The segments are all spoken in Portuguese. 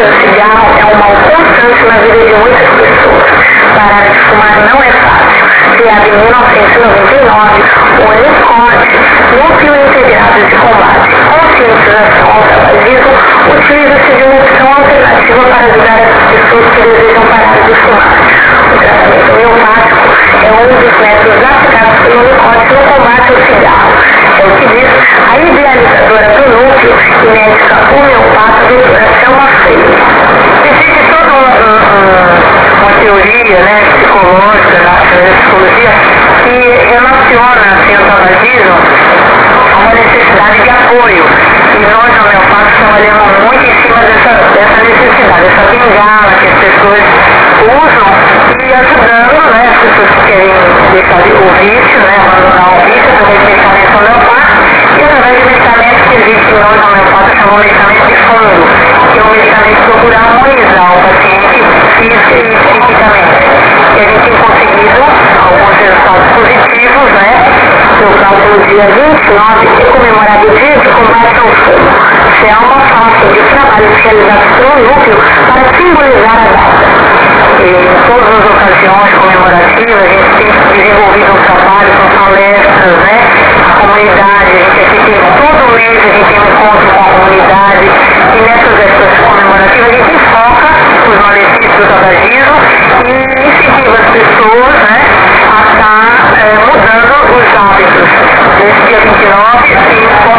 do cigarro é um mal constante na vida de muitas pessoas. Parar de fumar não é fácil. Criado em 1999, o NICOT, Núcleo Integrado de Combate e Conscientização ao Tabagismo, utiliza-se de uma opção alternativa para ajudar as pessoas que desejam parar de fumar. O tratamento homeopático é um dos métodos aplicados pelo NICOT no combate ao cigarro. É o que diz a idealizadora do núcleo e médica homeopata doutora Selma Freire. Existe toda uma teoria, né, psicológica, na psicologia, que relaciona assim, o tabagismo a uma necessidade de apoio. E nós, homeopatas, trabalhamos muito em cima dessa necessidade, essa bengala que as pessoas usam e ajudando, né, as pessoas que querem deixar o vício, né, abandonar o vício através de medicamentos homeopáticos e através de medicamentos que existem nós, homeopatas, chamam medicamento de fundo, que é um medicamento que procura harmonizar o paciente física e psiquicamente. E a gente tem conseguido alguns resultados positivos, né? No próximo dia 29 é comemorado o Dia de Combate ao Fumo. Selma fala sobre o trabalho realizado pelo núcleo para simbolizar a data. Em todas as ocasiões comemorativas, a gente tem desenvolvido um trabalho com palestras, né? A comunidade, a gente aqui tem todo mês, a gente tem um encontro com a comunidade e nessas épocas comemorativas a gente foca os malefícios do tabagismo e incentiva as pessoas, né, a estar mudando os hábitos. Nesse dia 29 e com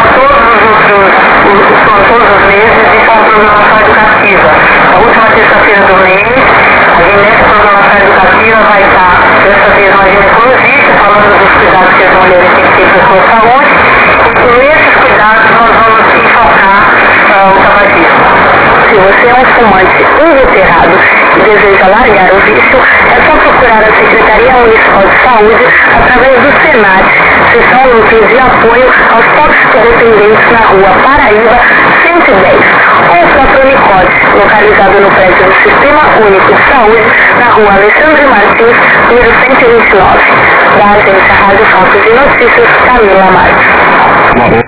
todos os meses, existe uma programação educativa. A última terça-feira do mês, nessa programação educativa vai estar, dessa vez, uma ginecologista falando dos cuidados que as mulheres têm que ter com a sua saúde e nesses cuidados nós vamos enfocar o tabagismo. Se você é um fumante inveterado e deseja largar o vício, é só procurar a Secretaria Municipal de Saúde através do SENAT, Seção Núcleo de Apoio aos Toxicodependentes na Rua Paraíba 110, ou o próprio NICOT, localizado no prédio do Sistema Único de Saúde, na Rua Alexandre Martins, número 129, da agência Rádio Foco de Notícias, Camila Marques.